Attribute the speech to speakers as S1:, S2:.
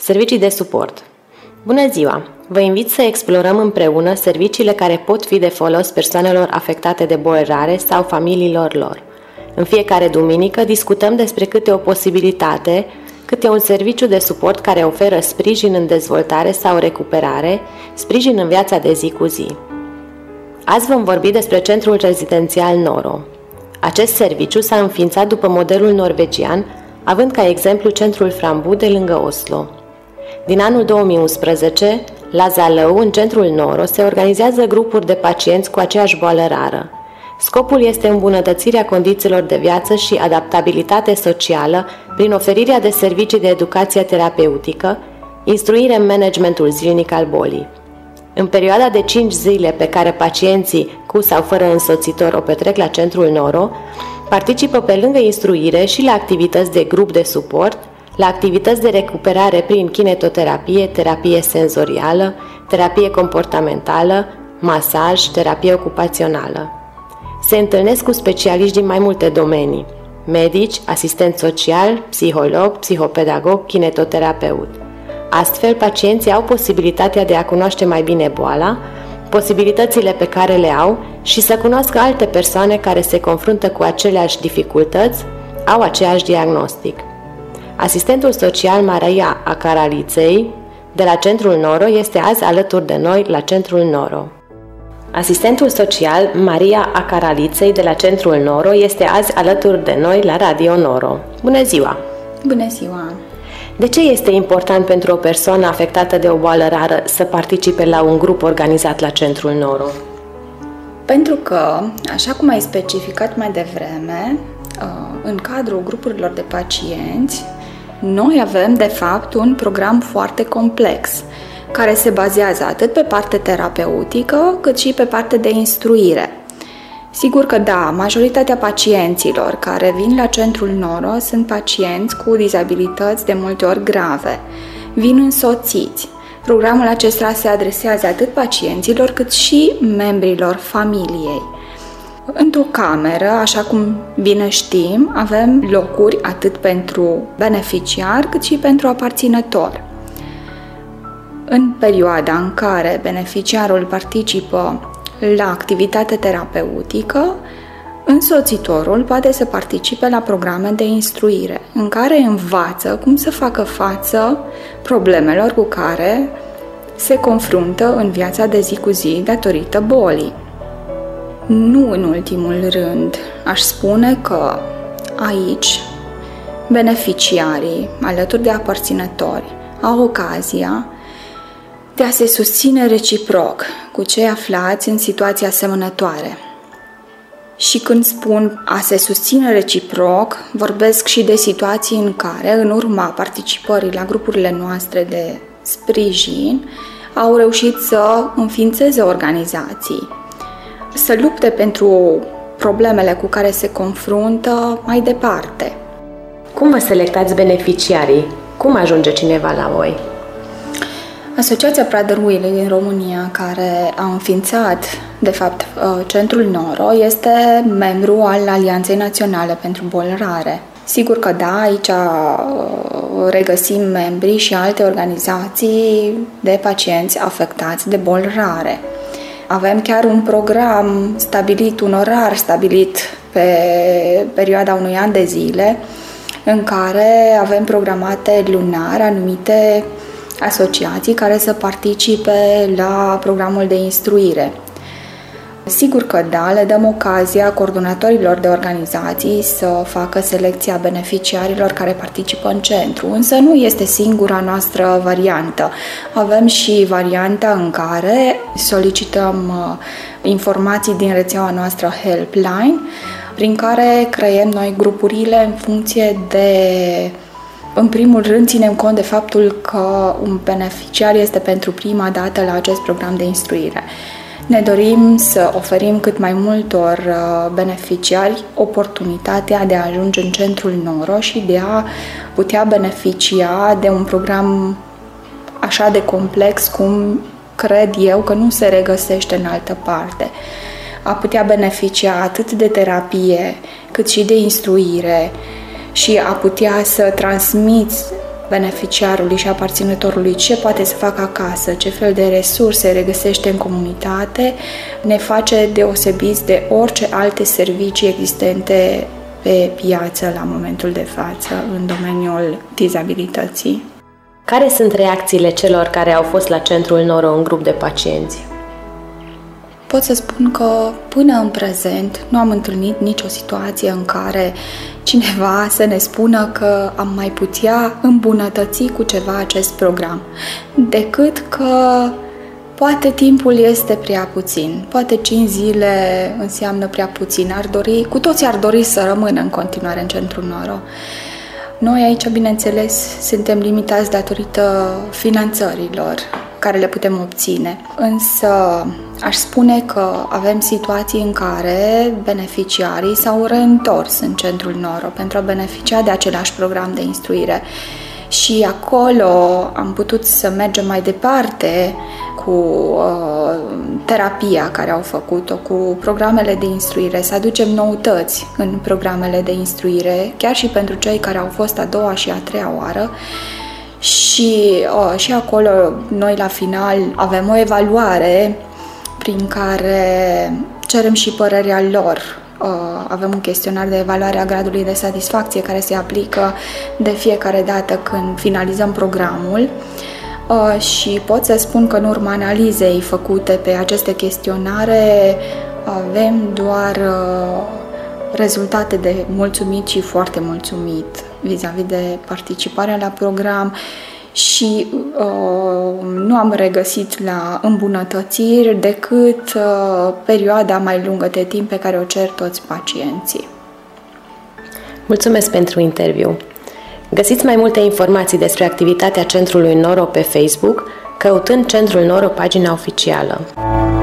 S1: Servicii de suport. Bună ziua! Vă invit să explorăm împreună serviciile care pot fi de folos persoanelor afectate de boli rare sau familiilor lor. În fiecare duminică discutăm despre câte o posibilitate, câte un serviciu de suport care oferă sprijin în dezvoltare sau recuperare, sprijin în viața de zi cu zi. Azi vom vorbi despre Centrul Rezidențial Noro. Acest serviciu s-a înființat după modelul norvegian, având ca exemplu centrul Frambu de lângă Oslo. Din anul 2011, la Zalău, în centrul Noro, se organizează grupuri de pacienți cu aceeași boală rară. Scopul este îmbunătățirea condițiilor de viață și adaptabilitate socială prin oferirea de servicii de educație terapeutică, instruire în managementul zilnic al bolii. În perioada de 5 zile pe care pacienții cu sau fără însoțitor o petrec la centrul Noro, participă pe lângă instruire și la activități de grup de suport, la activități de recuperare prin kinetoterapie, terapie senzorială, terapie comportamentală, masaj, terapie ocupațională. Se întâlnesc cu specialiști din mai multe domenii: medici, asistent social, psiholog, psihopedagog, kinetoterapeut. Astfel, pacienții au posibilitatea de a cunoaște mai bine boala, posibilitățile pe care le au și să cunoască alte persoane care se confruntă cu aceleași dificultăți, au aceeași diagnostic. Asistentul social Maria Acaraliței de la Centrul Noro este azi alături de noi la Centrul Noro. Asistentul social Maria Acaraliței de la Centrul Noro este azi alături de noi la Radio Noro. Bună ziua!
S2: Bună ziua!
S1: De ce este important pentru o persoană afectată de o boală rară să participe la un grup organizat la Centrul Noro?
S2: Pentru că, așa cum ai specificat mai devreme, în cadrul grupurilor de pacienți, noi avem, de fapt, un program foarte complex, care se bazează atât pe parte terapeutică, cât și pe parte de instruire. Sigur că da, majoritatea pacienților care vin la Centrul Noro sunt pacienți cu dizabilități de multe ori grave. Vin însoțiți. Programul acesta se adresează atât pacienților cât și membrilor familiei. Într-o cameră, așa cum bine știm, avem locuri atât pentru beneficiar cât și pentru aparținător. În perioada în care beneficiarul participă la activitate terapeutică, însoțitorul poate să participe la programe de instruire, în care învață cum să facă față problemelor cu care se confruntă în viața de zi cu zi datorită bolii. Nu în ultimul rând, aș spune că aici beneficiarii, alături de aparținători, au ocazia de a se susține reciproc cu cei aflați în situații asemănătoare. Și când spun a se susține reciproc, vorbesc și de situații în care, în urma participării la grupurile noastre de sprijin, au reușit să înființeze organizații, să lupte pentru problemele cu care se confruntă mai departe.
S1: Cum vă selectați beneficiarii? Cum ajunge cineva la voi?
S2: Asociația Prader Willi din România, care a înființat, de fapt, Centrul Noro, este membru al Alianței Naționale pentru Boli Rare. Sigur că da, aici regăsim membrii și alte organizații de pacienți afectați de boli rare. Avem chiar un program stabilit, un orar stabilit pe perioada unui an de zile, în care avem programate lunar anumite asociații care să participe la programul de instruire. Sigur că da, le dăm ocazia coordonatorilor de organizații să facă selecția beneficiarilor care participă în centru, însă nu este singura noastră variantă. Avem și varianta în care solicităm informații din rețeaua noastră Helpline, prin care creăm noi grupurile în funcție de... În primul rând, ținem cont de faptul că un beneficiar este pentru prima dată la acest program de instruire. Ne dorim să oferim cât mai multor beneficiari oportunitatea de a ajunge în Centrul Noro și de a putea beneficia de un program așa de complex cum cred eu că nu se regăsește în altă parte. A putea beneficia atât de terapie cât și de instruire și a putea să transmiți beneficiarului și aparținătorului ce poate să facă acasă, ce fel de resurse regăsește în comunitate, ne face deosebiți de orice alte servicii existente pe piață la momentul de față în domeniul dizabilității.
S1: Care sunt reacțiile celor care au fost la Centrul Noro în grup de pacienți?
S2: Pot să spun că până în prezent nu am întâlnit nicio situație în care cineva să ne spună că am mai putea îmbunătăți cu ceva acest program, decât că poate timpul este prea puțin, poate 5 zile înseamnă prea puțin, cu toții ar dori să rămână în continuare în Centrul Noro. Noi aici, bineînțeles, suntem limitați datorită finanțărilor care le putem obține. Însă aș spune că avem situații în care beneficiarii s-au reîntors în Centrul Noro pentru a beneficia de același program de instruire. Și acolo am putut să mergem mai departe cu terapia care au făcut-o, cu programele de instruire, să aducem noutăți în programele de instruire, chiar și pentru cei care au fost a doua și a treia oară. Și acolo noi la final avem o evaluare prin care cerem și părerea lor. Avem un chestionar de evaluare a gradului de satisfacție care se aplică de fiecare dată când finalizăm programul și pot să spun că în urma analizei făcute pe aceste chestionare avem doar rezultate de mulțumit și foarte mulțumit vis-a-vis de participarea la program și nu am regăsit la îmbunătățiri decât perioada mai lungă de timp pe care o cer toți pacienții.
S1: Mulțumesc pentru interviu! Găsiți mai multe informații despre activitatea Centrului Noro pe Facebook, căutând Centrul Noro pagina oficială.